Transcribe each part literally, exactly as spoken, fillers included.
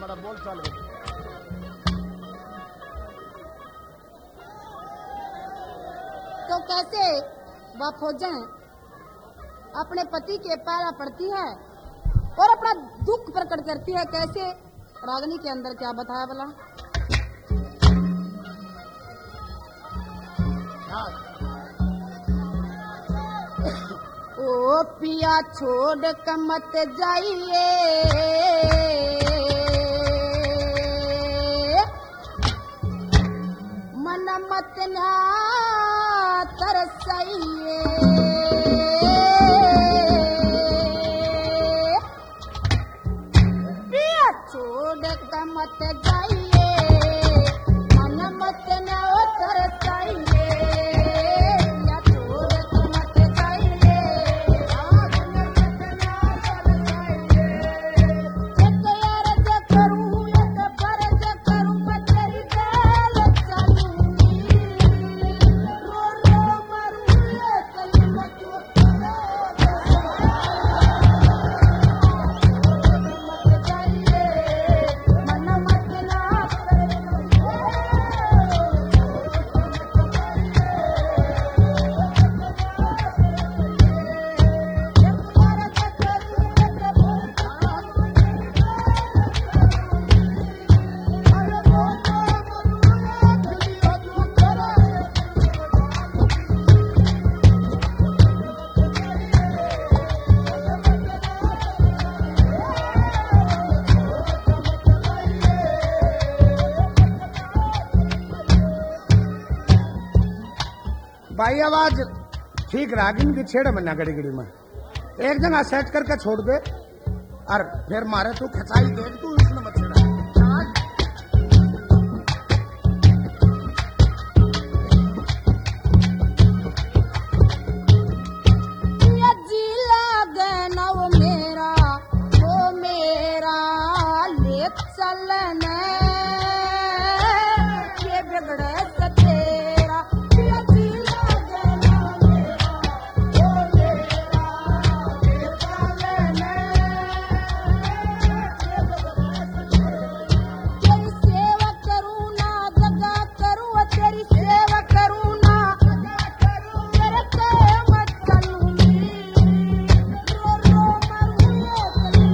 हमारा बोल चाल गया। तो कैसे वह फौजें अपने पति के पैरा पड़ती है और अपना दुख प्रकट करती है, कैसे रागनी के अंदर क्या बताया बोला? ओ पिया छोड़ कर मत जाइए, मन मत ना तरसाइए, पिया छोड़ कर मत जाइए, मन मत ना तरसाइए, पिया छोड़ कर मत जाइए, एक अर्ज करूं एक फर्ज करूं मैं तेरी दिल चलूंगी, रो रो मरूं एक मत मत जाइए, मन मत ना भाई आवाज ठीक रागिन की छेड़ मना गड़ी गड़ी में एक जगह सेट करके छोड़ दे और फिर मारे तू खचाई देख तू इसमें मत छेड़ा। पिया जी लागे नव मेरा वो मेरा ले चलने ये बिगड़े से तेरा, पिया जी लागे नव मेरा वो मेरा ले चलने ये बिगड़े से तेरा, तेरी सेवा करूं ना दगा करूं, तेरी सेवा करूं ना दगा करूं, तेरे पे मत चलूंगी, रो रो मरूं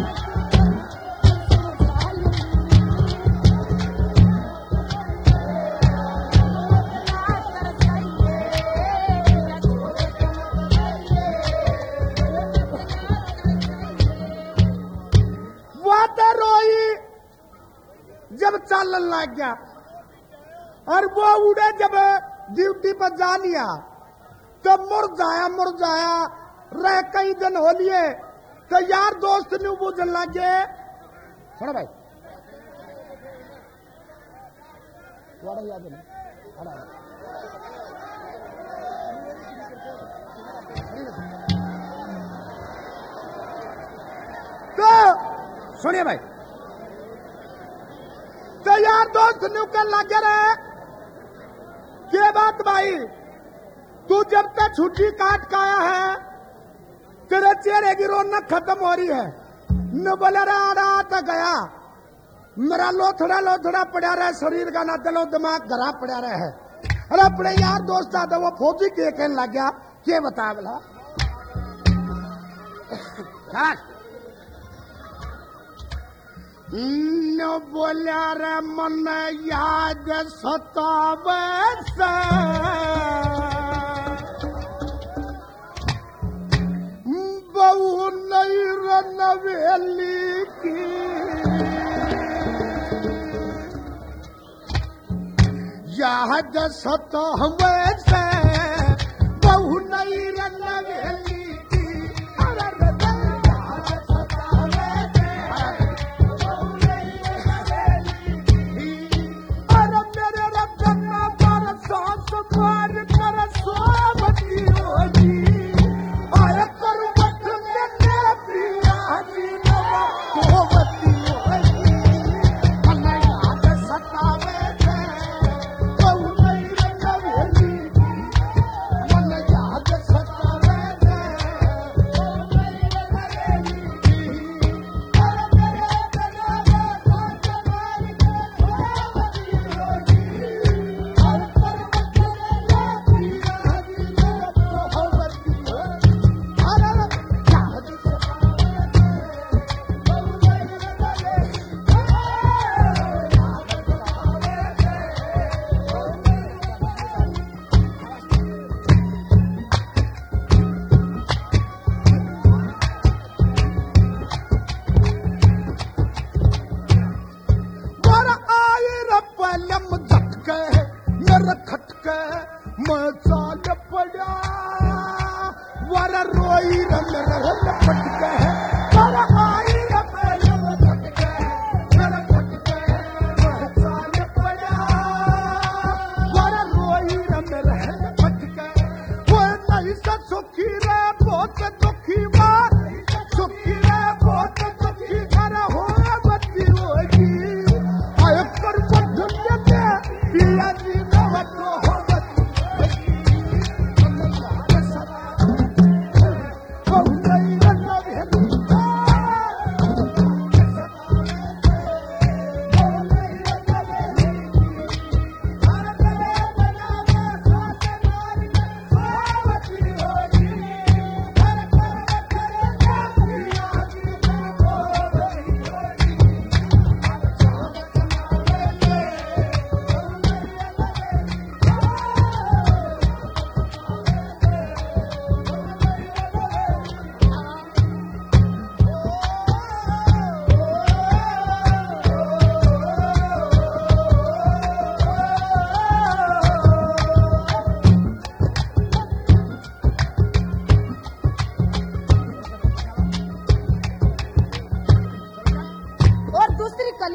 वो तो रोई जब चलन लग गया और वो उड़े जब ड्यूटी पर जा लिया तो मुरझाया मुरझाया रह कई दिन हो लिए तो यार दोस्त ने बुझन लग गए। सुनो भाई वाड़ा याद है वाड़ा। तो सुनिए भाई तो यार दोस्त न्यू के लगे रहे ये बात भाई तू जब तक छुट्टी काट का आया है तेरे चेहरे की रौनक खत्म हो रही है न बोले रहा रहा तो गया मेरा लोथड़ा लोथड़ा पड़ा रहे शरीर का ना दिलो दिमाग घरा पड़ा रहे है। अरे अपने यार दोस्त आते वो फौजी के कहने लग गया ये बता बोला न बोलिया रे मन याद सतावे से बहु नहीं रनवेली की याद सतावे से बहु नहीं रनवेली की। अरे याद सतावे से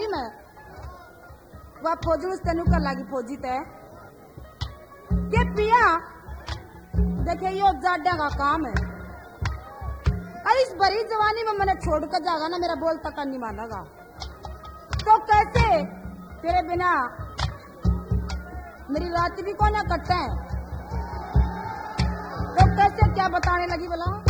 लागी मैं वह फौजी उस तेनू कर लागी फौजी तय के पिया देखे यो जाड्या का काम है। अरे इस बड़ी जवानी में मैंने छोड़ कर जागा ना मेरा बोल तक नहीं मानेगा तो कैसे तेरे बिना मेरी रात भी को ना कटे तो कैसे क्या बताने लगी बोला